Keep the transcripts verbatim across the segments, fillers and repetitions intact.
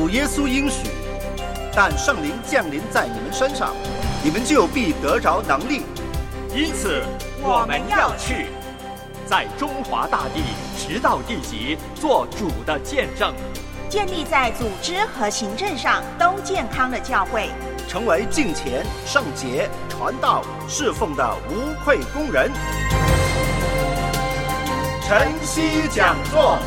主耶稣应许，但圣灵降临在你们身上，你们就必得着能力。 因此我们要去，在中华大地直到地极，做主的见证， 建立在组织和行政上都健康的教会， 成为敬虔、圣洁、传道、侍奉的无愧工人。晨曦讲座。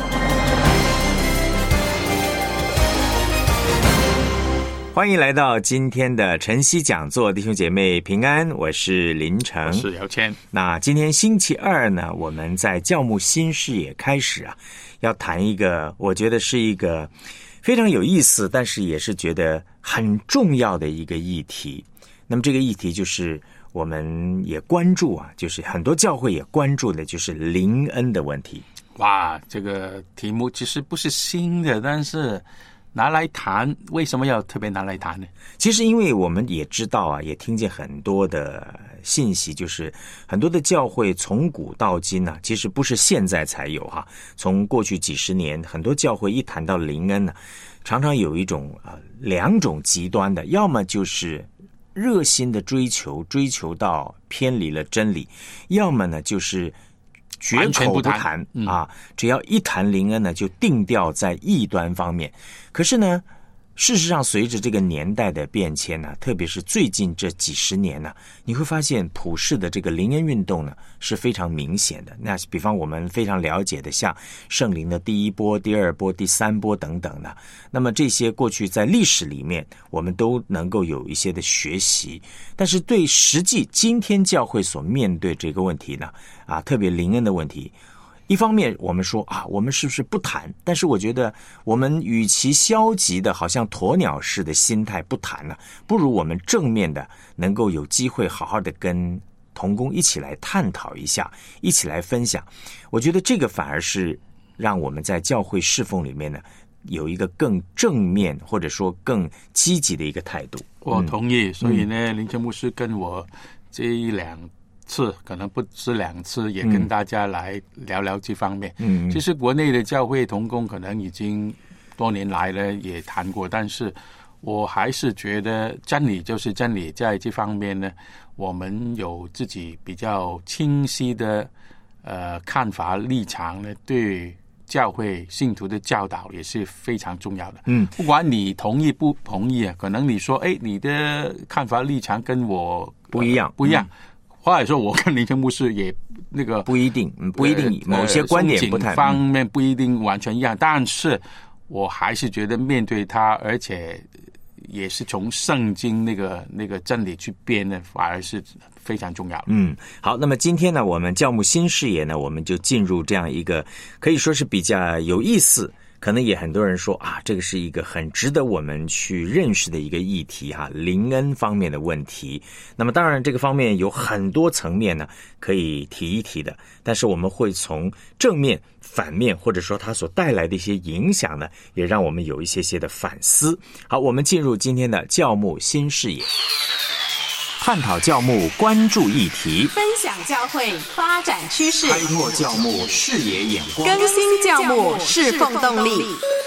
欢迎来到今天的晨曦讲座，弟兄姐妹平安，我是林成， 我是姚谦。 那今天星期二呢，我们在教牧新视野开始啊，要谈一个我觉得是一个非常有意思，但是也是觉得很重要的一个议题。那么这个议题就是我们也关注啊，就是很多教会也关注的，就是灵恩的问题。 哇，这个题目其实不是新的，但是拿来谈，为什么要特别拿来谈呢？ 其实因为我们也知道啊，也听见很多的信息，就是很多的教会从古到今啊，其实不是现在才有哈、啊，从过去几十年，很多教会一谈到灵恩呢、啊，常常有一种啊两种极端的，要么就是热心的追求，追求到偏离了真理，要么呢就是绝口不谈、嗯、啊，只要一谈灵恩呢，就定调在异端方面。可是呢，事实上随着这个年代的变迁呢，特别是最近这几十年呢，你会发现普世的这个灵恩运动呢是非常明显的。那比方我们非常了解的，像圣灵的第一波、第二波、第三波等等的，那么这些过去在历史里面我们都能够有一些的学习，但是对实际今天教会所面对这个问题呢，啊，特别灵恩的问题，一方面我们说啊，我们是不是不谈？但是我觉得我们与其消极的好像鸵鸟式的心态不谈呢、啊，不如我们正面的能够有机会好好的跟同工一起来探讨一下，一起来分享。我觉得这个反而是让我们在教会侍奉里面呢有一个更正面或者说更积极的一个态度。 我同意，嗯、所以呢，林正牧师跟我这一两次，可能不止两次，也跟大家来聊聊这方面。嗯，其实国内的教会同工可能已经多年来呢也谈过，但是我还是觉得真理就是真理，在这方面呢，我们有自己比较清晰的呃看法立场呢，对教会信徒的教导也是非常重要的。嗯，不管你同意不同意啊，可能你说，哎，你的看法立场跟我不一样， 呃、不一样。嗯，或者说我跟林正牧师也那个不一定，某一定某些观点不太、呃、 方面不一定完全一样，但是我还是觉得面对它，而且也是从圣经那个那个真理去编的，反而是非常重要的。 嗯，好，那么今天呢，我们教牧新视野呢，我们就进入这样一个可以说是比较有意思。可能也很多人说啊，这个是一个很值得我们去认识的一个议题哈、啊，灵恩方面的问题。那么当然这个方面有很多层面呢可以提一提的，但是我们会从正面、反面或者说它所带来的一些影响呢，也让我们有一些些的反思。好，我们进入今天的教牧新视野，探讨教牧关注议题， 分享教会发展趋势， 开拓教牧视野眼光， 更新教牧侍奉动力。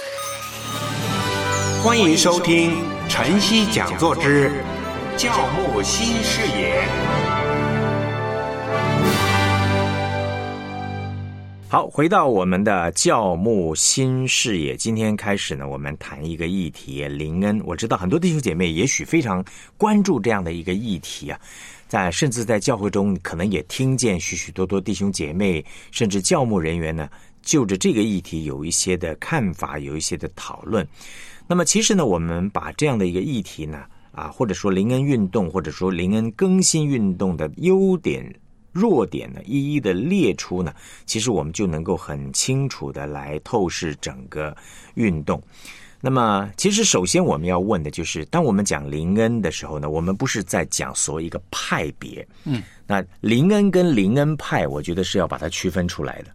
欢迎收听晨曦讲座之教牧新视野。 好，回到我们的教牧新视野，今天开始呢，我们谈一个议题，灵恩。我知道很多弟兄姐妹也许非常关注这样的一个议题啊，在甚至在教会中可能也听见许许多多弟兄姐妹甚至教牧人员呢，就着这个议题有一些的看法，有一些的讨论。那么其实呢，我们把这样的一个议题呢，啊，或者说灵恩运动，或者说灵恩更新运动的优点弱点呢，一一的列出呢，其实我们就能够很清楚的来透视整个运动。那么其实首先我们要问的就是，当我们讲灵恩的时候呢，我们不是在讲所谓一个派别。嗯，那灵恩跟灵恩派我觉得是要把它区分出来的。 对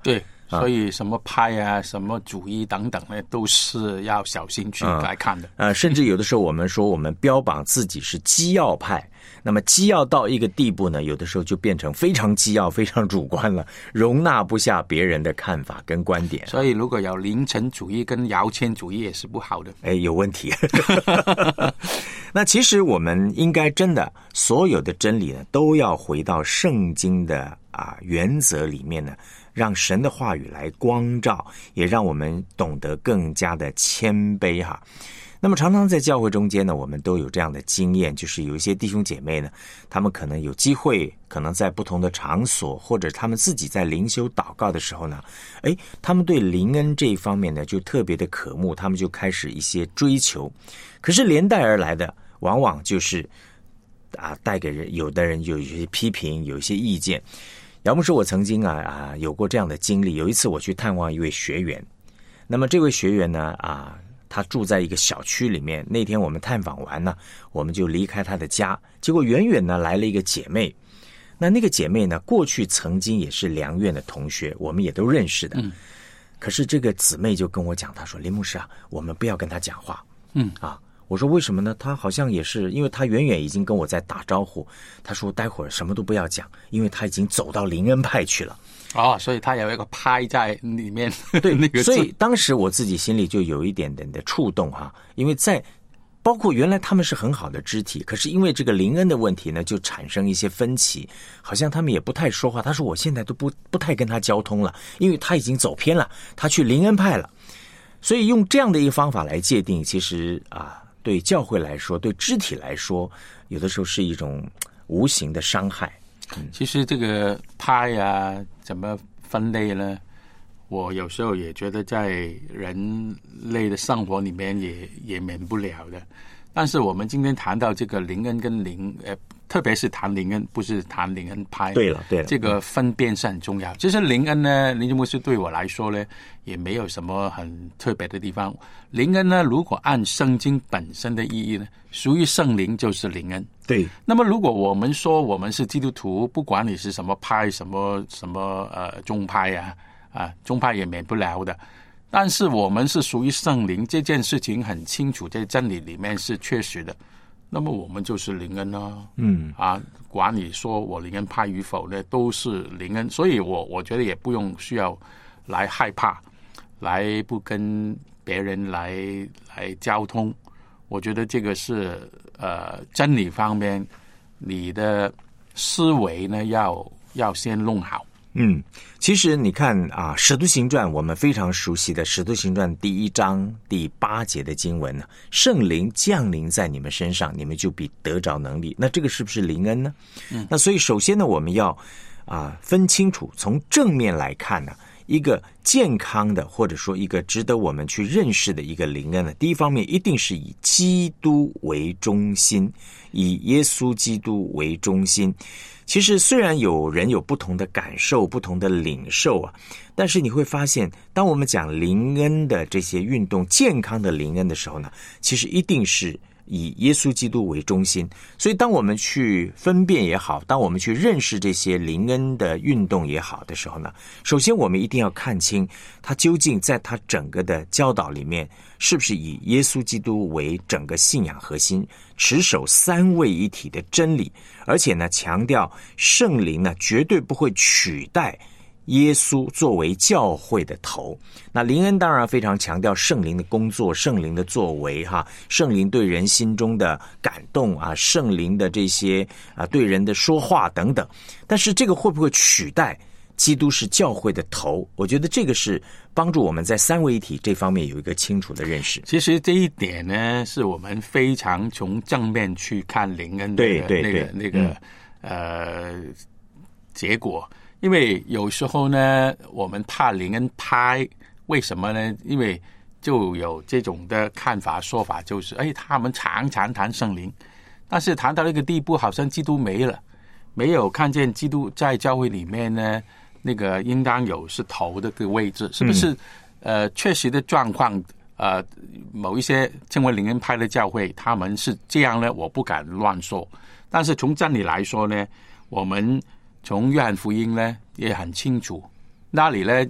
所以什么派啊、什么主义等等呢，都是要小心去来看的。 呃，甚至有的时候我们说我们标榜自己是基要派，那么基要到一个地步呢，有的时候就变成非常基要、非常主观了，容纳不下别人的看法跟观点。 所以如果有凌晨主义跟摇签主义也是不好的。 哎，有问题。那其实我们应该真的所有的真理呢，都要回到圣经的啊原则里面呢，让神的话语来光照，也让我们懂得更加的谦卑哈。那么常常在教会中间呢，我们都有这样的经验，就是有一些弟兄姐妹呢，他们可能有机会，可能在不同的场所，或者他们自己在灵修祷告的时候呢，诶，他们对灵恩这一方面呢就特别的渴慕，他们就开始一些追求，可是连带而来的往往就是啊，带给人有的人有一些批评，有一些意见。姚牧师，我曾经啊啊有过这样的经历，有一次我去探望一位学员，那么这位学员呢啊。他住在一个小区里面，那天我们探访完呢，我们就离开他的家，结果远远呢来了一个姐妹，那那个姐妹呢过去曾经也是良院的同学，我们也都认识的，嗯，可是这个姊妹就跟我讲，她说林牧师啊，我们不要跟她讲话，嗯啊，我说为什么呢？她好像也是，因为她远远已经跟我在打招呼，她说待会儿什么都不要讲，因为她已经走到灵恩派去了。 哦，所以他有一个派在里面， 对那个， 所以当时我自己心里就有一点点的触动哈，因为在包括原来他们是很好的肢体，可是因为这个灵恩的问题呢，就产生一些分歧，好像他们也不太说话。他说我现在都不不太跟他交通了，因为他已经走偏了，他去灵恩派了。所以用这样的一个方法来界定，其实啊，对教会来说，对肢体来说，有的时候是一种无形的伤害。 嗯、其实这个派啊，怎么分类呢？我有时候也觉得在人类的生活里面也也免不了的。但是我们今天谈到这个灵恩跟灵，呃，特别是谈灵恩，不是谈灵恩派。 对了，对了， 这个分辨是很重要。其实灵恩呢，林牧师对我来说呢，也没有什么很特别的地方。灵恩呢，如果按圣经本身的意义呢，属于圣灵就是灵恩。 对。 那么如果我们说我们是基督徒，不管你是什么派，什么什么呃宗派啊啊，宗派也免不了的。但是我们是属于圣灵，这件事情很清楚，在真理里面是确实的。那么我们就是灵恩啊，嗯啊，管你说我灵恩派与否呢，都是灵恩。所以我我觉得也不用需要来害怕，来不跟别人来来交通。我觉得这个是呃真理方面，你的思维呢要要先弄好。 嗯，其实你看啊，《使徒行传》我们非常熟悉的《使徒行传》第一章第八节的经文呢，圣灵降临在你们身上，你们就必得着能力。那这个是不是灵恩呢？嗯，那所以首先呢，我们要啊分清楚，从正面来看呢，一个健康的或者说一个值得我们去认识的一个灵恩呢，第一方面一定是以基督为中心，以耶稣基督为中心。其实虽然有人有不同的感受，不同的领受啊，但是你会发现，当我们讲灵恩的这些运动，健康的灵恩的时候呢，其实一定是以耶稣基督为中心。所以当我们去分辨也好，当我们去认识这些灵恩的运动也好的时候呢，首先我们一定要看清它究竟在它整个的教导里面是不是以耶稣基督为整个信仰核心，持守三位一体的真理，而且呢强调圣灵呢绝对不会取代耶稣作为教会的头。那灵恩当然非常强调圣灵的工作，圣灵的作为哈，圣灵对人心中的感动啊，圣灵的这些啊对人的说话等等。但是这个会不会取代基督是教会的头？我觉得这个是帮助我们在三位一体这方面有一个清楚的认识。 其实这一点呢，是我们非常从正面去看灵恩的、那个、 对对对那个那个、嗯、呃结果。因为有时候呢，我们怕灵恩派，为什么呢？因为就有这种的看法说法，就是哎，他们常常谈圣灵，但是谈到一个地步，好像基督没了，没有看见基督在教会里面呢，那个应当有是头的个位置，是不是？嗯、呃，确实的状况，呃，某一些称为灵恩派的教会，他们是这样呢，我不敢乱说。但是从真理来说呢，我们从约翰福音呢也很清楚，那里呢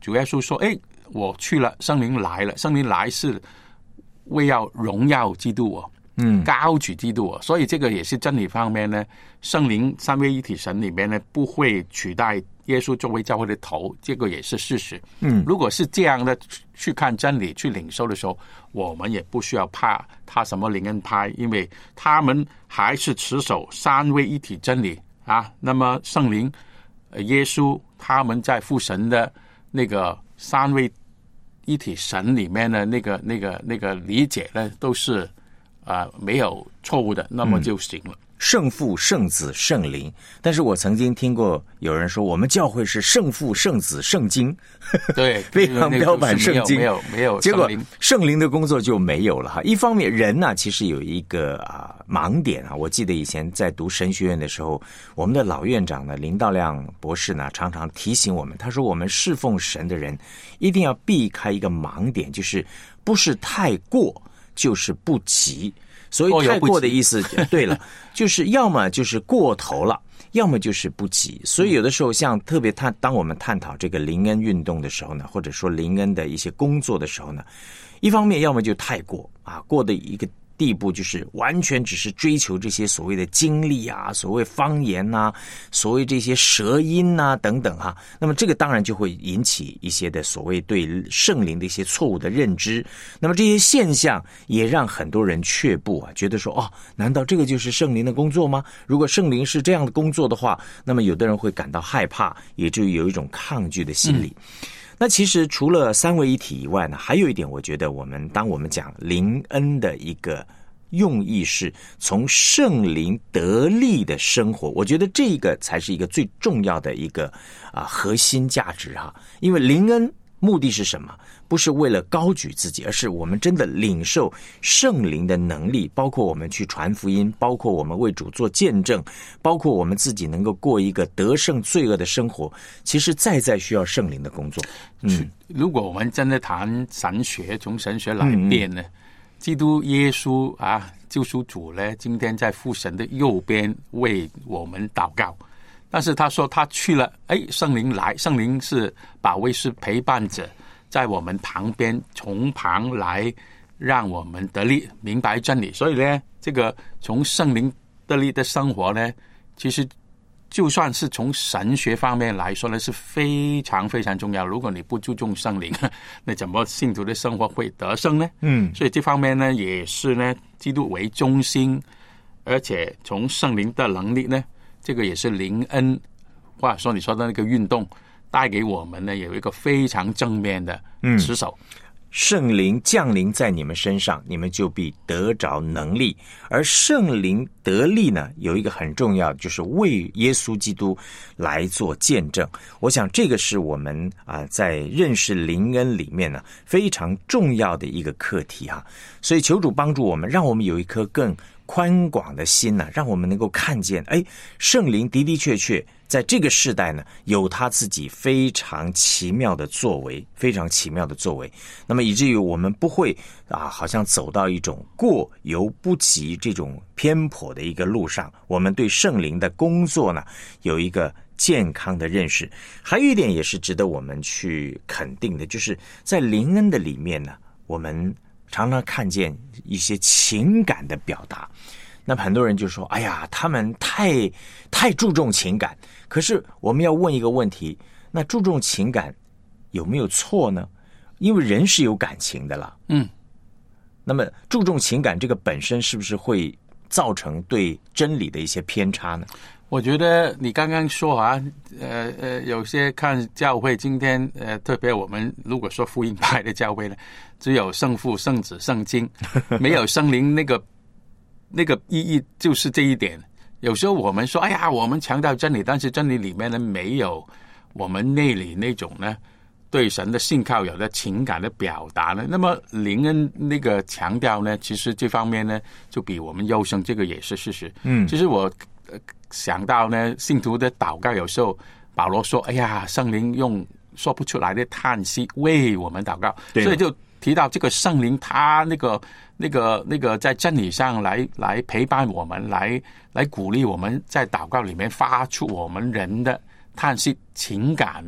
主耶稣说：“哎，我去了，圣灵来了，圣灵来是为要荣耀基督哦，嗯，高举基督哦。所以这个也是真理方面呢，圣灵三位一体神里面呢不会取代耶稣作为教会的头，这个也是事实。嗯，如果是这样的去看真理、去领受的时候，我们也不需要怕他什么灵恩派，因为他们还是持守三位一体真理啊。那么圣灵、耶稣他们在父神的那个三位一体神里面的那个、那个、那个理解呢，都是啊、呃、没有错误的，那么就行了。嗯， 圣父、圣子、圣灵，但是我曾经听过有人说，我们教会是圣父、圣子、圣经， 对， 非常标榜圣经， 没有没有， 结果圣灵的工作就没有了哈。一方面，人呢、啊、其实有一个啊盲点啊，我记得以前在读神学院的时候，我们的老院长呢林道亮博士呢常常提醒我们，他说我们侍奉神的人一定要避开一个盲点，就是不是太过，就是不及。所以太过的意思，对了，就是要么就是过头了，要么就是不及。所以有的时候，像特别探，当我们探讨这个灵恩运动的时候呢，或者说灵恩的一些工作的时候呢，一方面要么就太过啊，过的一个地步就是完全只是追求这些所谓的经历啊，所谓方言啊，所谓这些舌音啊等等哈、啊。那么这个当然就会引起一些的所谓对圣灵的一些错误的认知。那么这些现象也让很多人却步啊，觉得说哦，难道这个就是圣灵的工作吗？如果圣灵是这样的工作的话，那么有的人会感到害怕，也就有一种抗拒的心理。嗯，那其实除了三位一体以外呢，还有一点，我觉得我们当我们讲灵恩的一个用意是从圣灵得力的生活，我觉得这个才是一个最重要的一个啊核心价值哈。因为灵恩目的是什么？不是为了高举自己，而是我们真的领受圣灵的能力，包括我们去传福音，包括我们为主做见证，包括我们自己能够过一个得胜罪恶的生活，其实再再需要圣灵的工作。嗯， 如果我们真的谈神学，从神学来辩呢，嗯、基督耶稣啊，救赎主呢，今天在父神的右边为我们祷告。但是他说他去了，哎，圣灵来，圣灵是保惠师陪伴者，在我们旁边，从旁来让我们得力，明白真理。所以呢，这个从圣灵得力的生活呢，其实就算是从神学方面来说呢，是非常非常重要。如果你不注重圣灵，那怎么信徒的生活会得胜呢？嗯，所以这方面呢，也是呢，基督为中心，而且从圣灵的能力呢，这个也是灵恩，或者说你说的那个运动，带给我们呢有一个非常正面的持守。嗯， 圣灵降临在你们身上，你们就必得着能力。而圣灵得力呢，有一个很重要，就是为耶稣基督来做见证。我想这个是我们啊、呃、在认识灵恩里面呢非常重要的一个课题哈。所以求主帮助我们，让我们有一颗更宽广的心呢、啊，让我们能够看见，哎，圣灵的的确确在这个世代呢，有他自己非常奇妙的作为，非常奇妙的作为。那么以至于我们不会啊，好像走到一种过犹不及这种偏颇的一个路上。我们对圣灵的工作呢，有一个健康的认识。还有一点也是值得我们去肯定的，就是在灵恩的里面呢，我们常常看见一些情感的表达。那很多人就说，哎呀，他们太太注重情感。可是我们要问一个问题，那注重情感有没有错呢？因为人是有感情的啦。嗯，那么注重情感这个本身是不是会造成对真理的一些偏差呢？ 我觉得你刚刚说啊，呃呃，有些看教会今天，呃，特别我们如果说福音派的教会呢，只有圣父、圣子、圣经，没有圣灵，那个那个意义就是这一点。有时候我们说，哎呀，我们强调真理，但是真理里面呢，没有我们内里那种呢对神的信靠有的情感的表达呢。那么灵恩那个强调呢，其实这方面呢就比我们优胜，这个也是事实。嗯，其实我呃想到呢，信徒的祷告有时候保罗说，哎呀，圣灵用说不出来的叹息为我们祷告，所以就提到这个圣灵他那个那个那个在真理上来来陪伴我们，来来鼓励我们，在祷告里面发出我们人的叹息情感呢，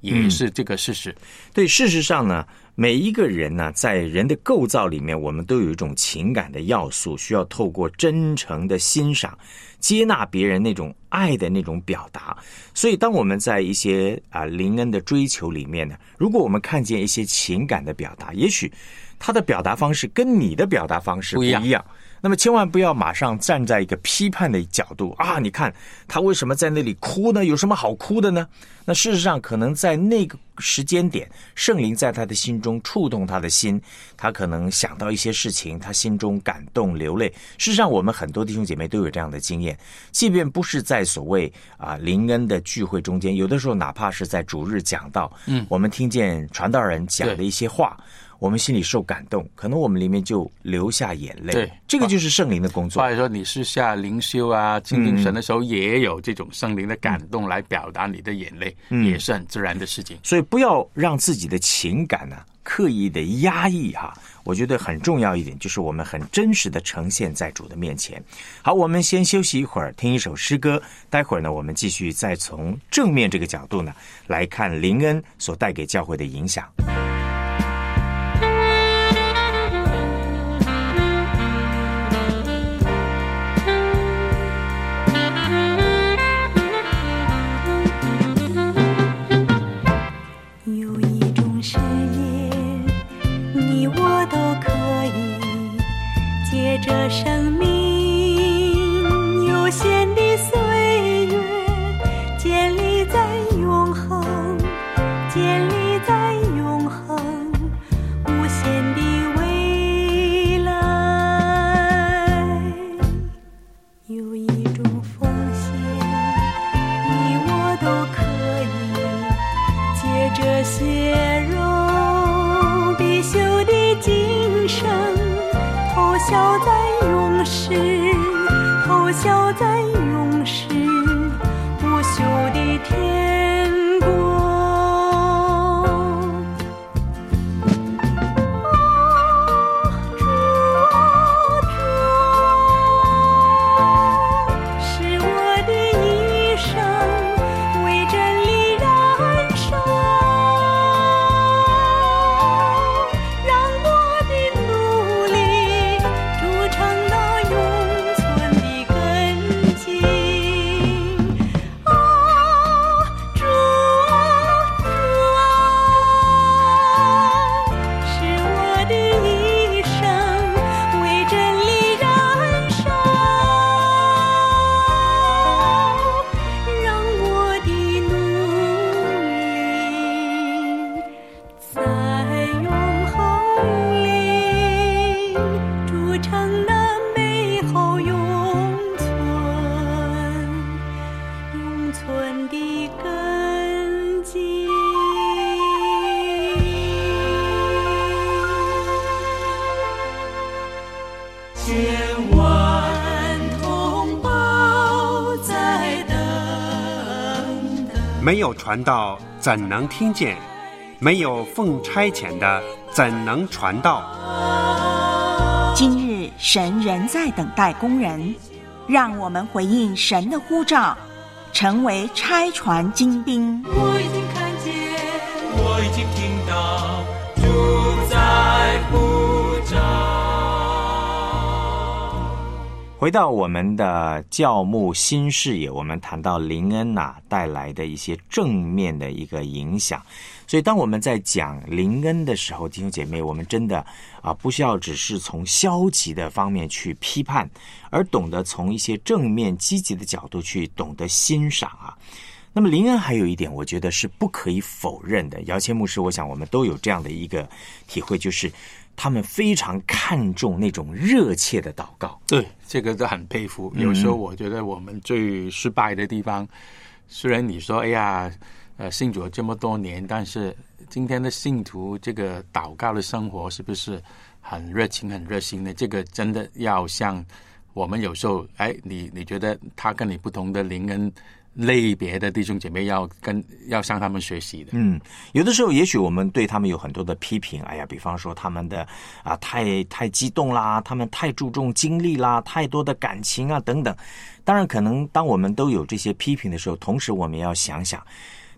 也是这个事实。 嗯、对，事实上呢，每一个人呢，在人的构造里面，我们都有一种情感的要素，需要透过真诚的欣赏、接纳别人那种爱的那种表达。所以，当我们在一些啊灵恩的追求里面呢，如果我们看见一些情感的表达，也许他的表达方式跟你的表达方式不一样。不一样那么千万不要马上站在一个批判的角度啊！你看他为什么在那里哭呢？有什么好哭的呢？那事实上，可能在那个时间点，圣灵在他的心中触动他的心，他可能想到一些事情，他心中感动流泪。事实上，我们很多弟兄姐妹都有这样的经验，即便不是在所谓啊灵恩的聚会中间，有的时候哪怕是在主日讲道，嗯，我们听见传道人讲的一些话。我们心里受感动，可能我们里面就流下眼泪。对，这个就是圣灵的工作。 或者说你私下灵修啊、亲近神的时候，也有这种圣灵的感动来表达你的眼泪，嗯、也是很自然的事情。 所以不要让自己的情感呢、啊、刻意的压抑哈。我觉得很重要一点，就是我们很真实的呈现在主的面前。好，我们先休息一会儿，听一首诗歌。待会儿呢，我们继续再从正面这个角度呢来看灵恩所带给教会的影响。 这生命有限的岁月，建立在永恒，建立在永恒，无限的未来。有一种奉献，你我都可以借着血肉必修的今生，投效在永世，投效在永世，不朽的天国。主啊主，使我的一生为真理燃烧，让我的努力筑成那永存的根基。啊，主啊主啊，使我的一生为真理燃烧，让我的努力在永恒里筑成那美好永存永存的根基。千万同胞在等等， 没有传道怎能听见？没有奉差遣的怎能传道？ 今日神仍在等待工人，让我们回应神的呼召，成为差传精兵。 我已经看见， 我已经听到主在呼召。 回到我们的教牧新视野，我们谈到灵恩呐、啊、带来的一些正面的一个影响。所以当我们在讲灵恩的时候，弟兄姐妹，我们真的啊不需要只是从消极的方面去批判，而懂得从一些正面积极的角度去懂得欣赏啊。那么灵恩还有一点我觉得是不可以否认的，姚谦牧师我想我们都有这样的一个体会，就是他们非常看重那种热切的祷告。 对，这个都很佩服。有时候我觉得我们最失败的地方，虽然你说哎呀呃信主了这么多年，但是今天的信徒这个祷告的生活是不是很热情很热心的？这个真的要像我们有时候哎你你觉得他跟你不同的灵恩类别的弟兄姐妹要跟要向他们学习的。 嗯，有的时候也许我们对他们有很多的批评，哎呀，比方说他们的啊太太激动啦，他们太注重精力啦，太多的感情啊等等。当然可能当我们都有这些批评的时候，同时我们要想想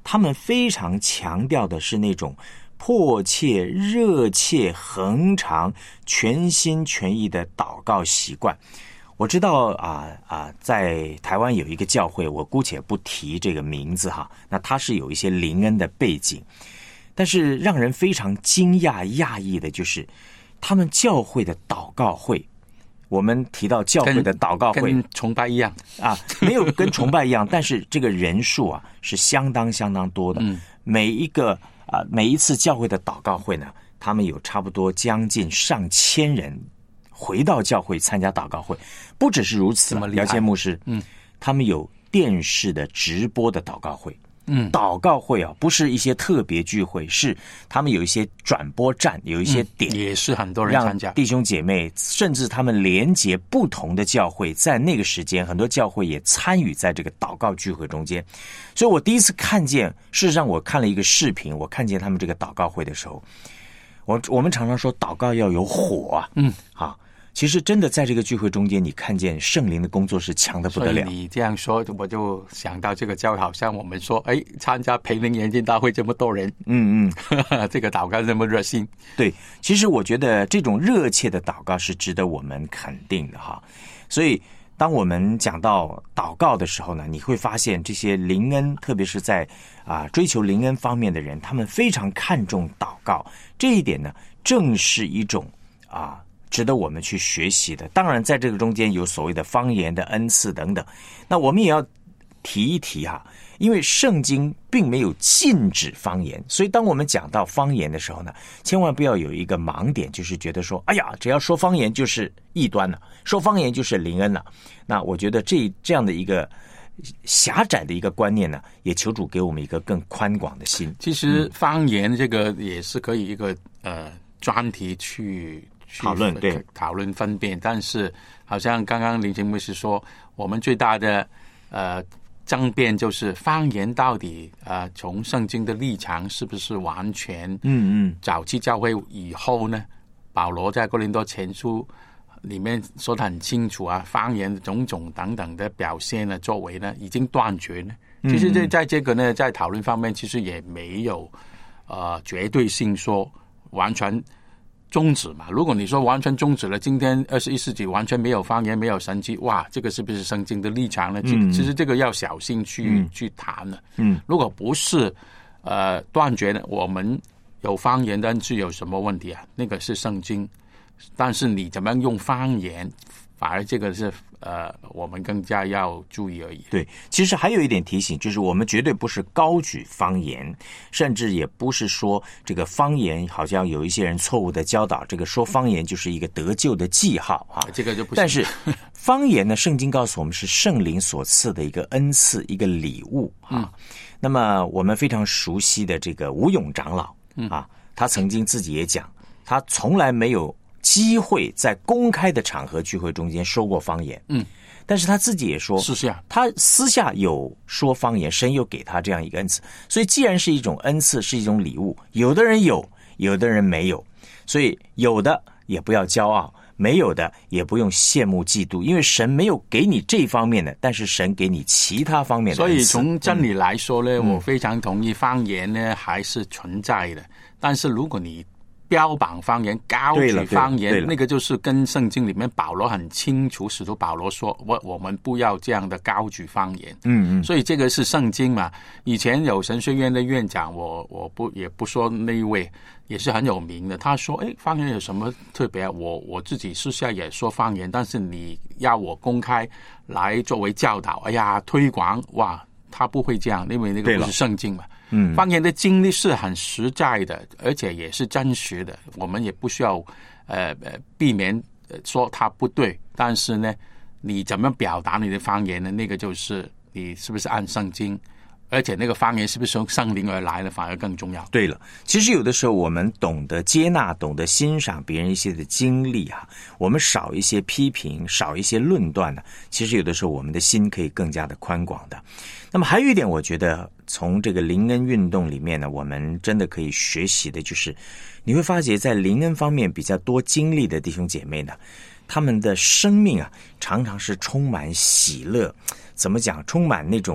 他们非常强调的是那种迫切、热切、恒长、全心全意的祷告习惯。我知道啊啊，在台湾有一个教会，我姑且不提这个名字哈，那它是有一些灵恩的背景，但是让人非常惊讶讶异的就是他们教会的祷告会。我们提到教会的祷告会跟崇拜一样啊，没有跟崇拜一样，但是这个人数啊是相当相当多的。嗯，每一个啊每一次教会的祷告会呢，他们有差不多将近上千人回到教会参加祷告会。不只是如此，姚谦牧师，嗯，他们有电视的直播的祷告会。嗯，祷告会啊，不是一些特别聚会，是他们有一些转播站，有一些点， 嗯、也是很多人参加， 让弟兄姐妹，甚至他们连结不同的教会，在那个时间，很多教会也参与在这个祷告聚会中间。所以我第一次看见，事实上我看了一个视频，我看见他们这个祷告会的时候，我我们常常说祷告要有火啊，嗯，好。其实真的在这个聚会中间，你看见圣灵的工作是强得不得了。 所以你这样说，我就想到这个教会好像我们说，哎，参加培灵研经大会这么多人，嗯嗯，这个祷告这么热心。 对，其实我觉得这种热切的祷告是值得我们肯定的哈。所以当我们讲到祷告的时候呢，你会发现这些灵恩，特别是在啊追求灵恩方面的人，他们非常看重祷告。这一点呢，正是一种啊。值得我们去学习的。当然在这个中间有所谓的方言的恩赐等等，那我们也要提一提哈，因为圣经并没有禁止方言，所以当我们讲到方言的时候呢，千万不要有一个盲点，就是觉得说哎呀，只要说方言就是异端了，说方言就是灵恩了。那我觉得这这样的一个狭窄的一个观念呢，也求主给我们一个更宽广的心。 其实方言这个也是可以一个呃专题去讨论，对， 讨论分辨，但是好像刚刚林清牧师说，我们最大的呃争辩就是方言到底呃从圣经的立场是不是完全嗯嗯早期教会以后呢？保罗在哥林多前书里面说得很清楚啊，方言的种种等等的表现呢，作为呢已经断绝呢。其实在在这个呢，在讨论方面，其实也没有呃绝对性说完全终止嘛。如果你说完全终止了，今天二十一世纪完全没有方言，没有神迹，哇，这个是不是圣经的立场呢？嗯、其实这个要小心去、嗯、去谈了。嗯，如果不是呃断绝呢，我们有方言的恩赐有什么问题啊？那个是圣经，但是你怎么样用方言，反而这个是呃我们更加要注意而已。 对，其实还有一点提醒，就是我们绝对不是高举方言，甚至也不是说这个方言好像有一些人错误的教导，这个说方言就是一个得救的记号啊， 这个就不行。 但是方言呢，圣经告诉我们是圣灵所赐的一个恩赐，一个礼物啊。嗯、那么我们非常熟悉的这个吴勇长老。嗯啊，他曾经自己也讲，他从来没有机会在公开的场合聚会中间说过方言。嗯，但是他自己也说， 私下他私下有说方言，神又给他这样一个恩赐。所以既然是一种恩赐，是一种礼物，有的人有，有的人没有，所以有的也不要骄傲，没有的也不用羡慕嫉妒，因为神没有给你这方面的，但是神给你其他方面的。 所以从真理来说呢、嗯、我非常同意方言呢还是存在的，但是如果你标榜方言，高举方言，那个就是跟圣经里面保罗很清楚，使徒保罗说我我们不要这样的高举方言。嗯嗯，所以这个是圣经嘛。以前有神学院的院长，我我不也不说那一位，也是很有名的，他说哎，方言有什么特别？我我自己私下也说方言，但是你要我公开来作为教导，哎呀推广，哇，他不会这样，因为那个不是圣经嘛。嗯，方言的经历是很实在的，而且也是真实的，我们也不需要呃呃避免说它不对，但是呢，你怎么表达你的方言呢？那个就是你是不是按圣经，而且那个方言是不是从圣灵而来的，反而更重要。 对了，其实有的时候我们懂得接纳，懂得欣赏别人一些的经历啊，我们少一些批评，少一些论断呢，其实有的时候我们的心可以更加的宽广的。那么还有一点，我觉得从这个灵恩运动里面呢，我们真的可以学习的，就是你会发觉在灵恩方面比较多经历的弟兄姐妹呢，他们的生命啊，常常是充满喜乐，怎么讲，充满那种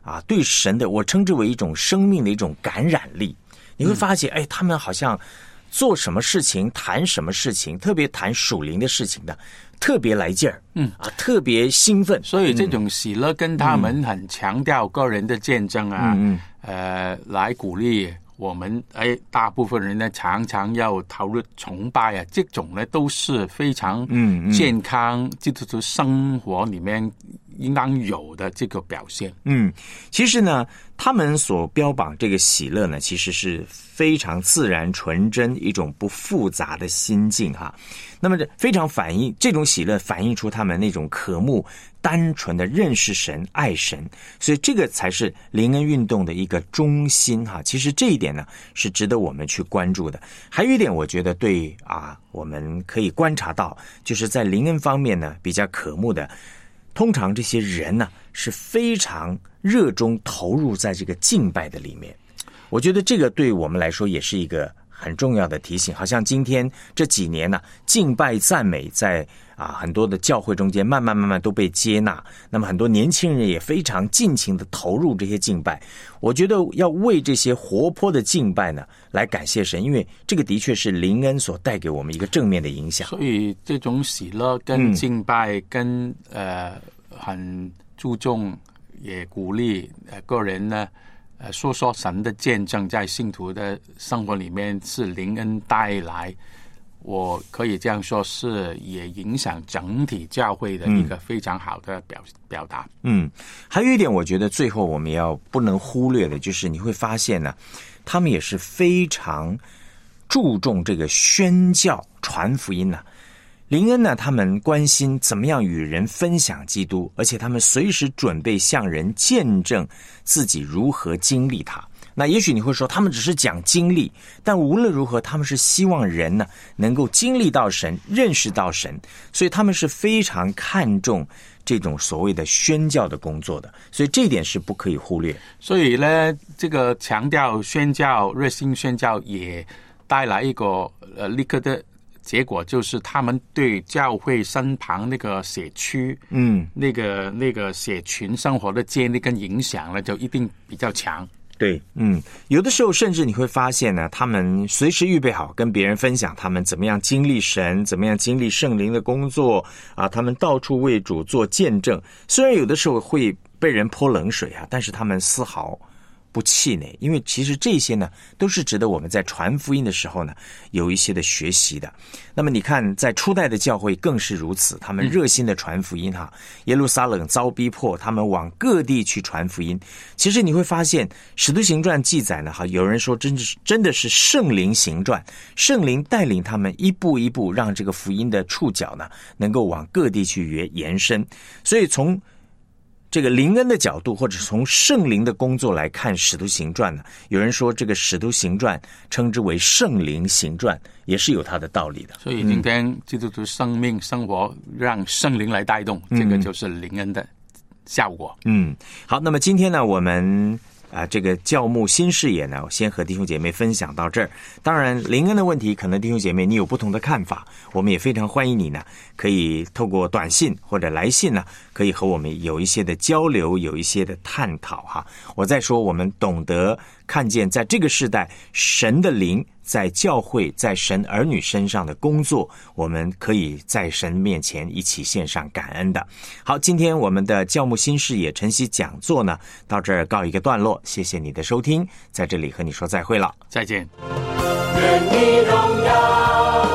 啊，对神的，我称之为一种生命的一种感染力。你会发现，嗯、哎，他们好像做什么事情、谈什么事情，特别谈属灵的事情的，特别来劲儿，嗯啊，特别兴奋。 所以这种喜乐跟他们很强调个人的见证啊，嗯嗯呃，来鼓励我们。哎，大部分人呢常常要投入崇拜啊，这种呢都是非常健康基督徒生活里面应当有的这个表现。 嗯，其实呢，他们所标榜这个喜乐呢，其实是非常自然、纯真一种不复杂的心境哈。那么非常反映这种喜乐，反映出他们那种渴慕、单纯的认识神、爱神，所以这个才是灵恩运动的一个中心哈。其实这一点呢，是值得我们去关注的。还有一点，我觉得对啊，我们可以观察到，就是在灵恩方面呢，比较渴慕的。通常这些人呢是非常热衷投入在这个敬拜的里面，我觉得这个对我们来说也是一个很重要的提醒。好像今天这几年呢、啊，敬拜赞美在啊很多的教会中间慢慢慢慢都被接纳，那么很多年轻人也非常尽情的投入这些敬拜。我觉得要为这些活泼的敬拜呢来感谢神，因为这个的确是灵恩所带给我们一个正面的影响。 所以这种喜乐跟敬拜跟、嗯、呃很注重也鼓励呃个人呢呃说说神的见证，在信徒的生活里面是灵恩带来，我可以这样说，是也影响整体教会的一个非常好的表、嗯、表达。 嗯，还有一点，我觉得最后我们要不能忽略的，就是你会发现呢，他们也是非常注重这个宣教、传福音呢、啊。灵恩呢，他们关心怎么样与人分享基督，而且他们随时准备向人见证自己如何经历它。那也许你会说，他们只是讲经历，但无论如何，他们是希望人呢能够经历到神，认识到神，所以他们是非常看重这种所谓的宣教的工作的，所以这一点是不可以忽略。 所以呢，这个强调宣教、热心宣教，也带来一个呃立刻的结果，就是他们对教会身旁那个社区，嗯，那个那个社群生活的建立跟影响呢，就一定比较强。 对，嗯，有的时候甚至你会发现呢，他们随时预备好跟别人分享他们怎么样经历神，怎么样经历圣灵的工作啊，他们到处为主做见证。虽然有的时候会被人泼冷水啊，但是他们丝毫不气馁，因为其实这些呢都是值得我们在传福音的时候呢有一些的学习的。那么你看在初代的教会更是如此，他们热心的传福音哈，耶路撒冷遭逼迫，他们往各地去传福音。其实你会发现使徒行传记载呢，哈，有人说真的是真的是圣灵行传，圣灵带领他们一步一步让这个福音的触角呢能够往各地去延伸。所以从这个灵恩的角度，或者从圣灵的工作来看使徒行传呢，有人说这个使徒行传称之为圣灵行传，也是有它的道理的。 所以今天基督徒生命生活让圣灵来带动、嗯、这个就是灵恩的效果。 嗯，好，那么今天呢我们啊，这个教牧新视野呢，先和弟兄姐妹分享到这儿。当然灵恩的问题可能弟兄姐妹你有不同的看法，我们也非常欢迎你呢可以透过短信或者来信呢，可以和我们有一些的交流，有一些的探讨哈。我再说，我们懂得看见在这个时代神的灵在教会在神儿女身上的工作，我们可以在神面前一起献上感恩的。好，今天我们的教牧新视野晨曦讲座呢到这儿告一个段落，谢谢你的收听，在这里和你说再会了， 再见。 愿你荣耀